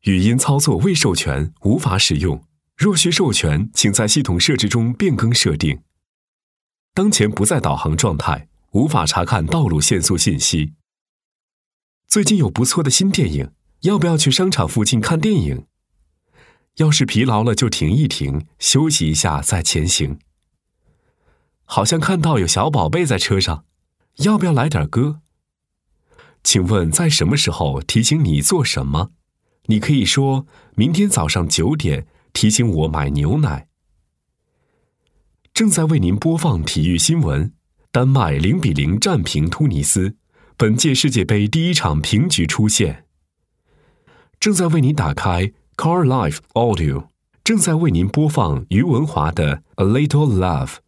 语音操作未授权，无法使用。若需授权，请在系统设置中变更设定。当前不在导航状态，无法查看道路限速信息。最近有不错的新电影，要不要去商场附近看电影？要是疲劳了就停一停，休息一下再前行。好像看到有小宝贝在车上，要不要来点歌？请问在什么时候提醒你做什么？你可以说明天早上9点提醒我买牛奶。正在为您播放体育新闻：丹麦0-0战平突尼斯，本届世界杯第一场平局出现。正在为您打开 Car Life Audio， 正在为您播放余文华的 A Little Love。